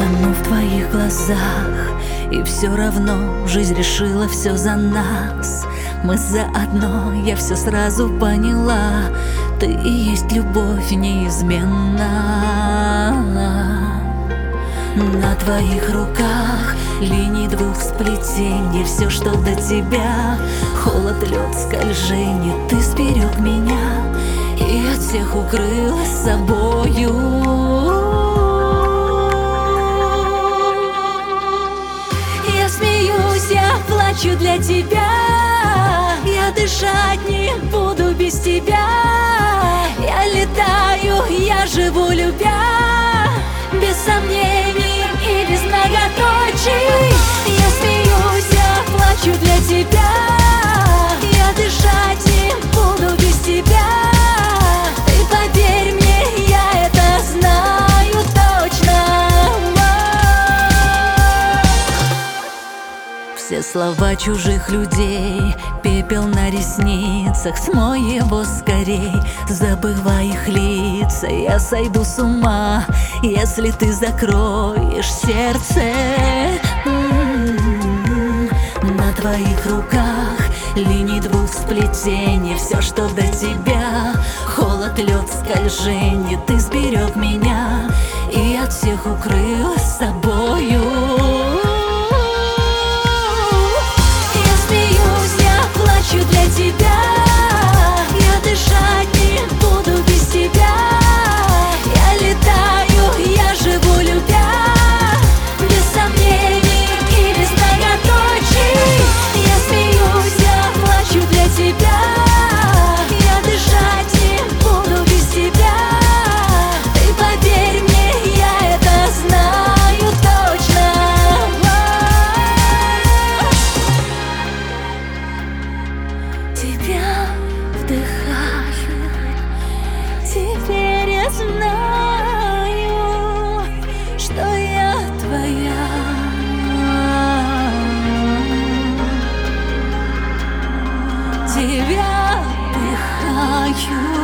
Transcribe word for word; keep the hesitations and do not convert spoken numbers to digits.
тону в твоих глазах, и все равно жизнь решила все за нас. Мы заодно, я все сразу поняла, ты и есть любовь неизменно. На твоих руках линий двух сплетений, все, что до тебя, холод, лед, скольжение. Ты сберег меня и от всех укрыл собою. Я смеюсь, я плачу для тебя, я дышать не буду без тебя. Я летаю, я живу любя, без сомнений и без многоточий. Я смеюсь, я плачу для тебя, я дышать не буду без тебя. Ты поверь мне, я это знаю точно. Все слова чужих людей, пепел на ресницах, смой его скорей, забывай их лица. Я сойду с ума, если ты закроешь сердце. М-м-м. На твоих руках линий двух сплетений, все, что до тебя, холод, лед, скольжение. Ты сберег меня и от всех укрыл собою. Плачу для тебя, я дышать не буду без тебя. Я летаю, я живу любя, без сомнений и без многоточий. Я смеюсь, я плачу для тебя, я дышать не буду без тебя. Ты поверь мне, я это знаю точно. Тебя вдыхаю, теперь я знаю, что я твоя. Тебя вдыхаю.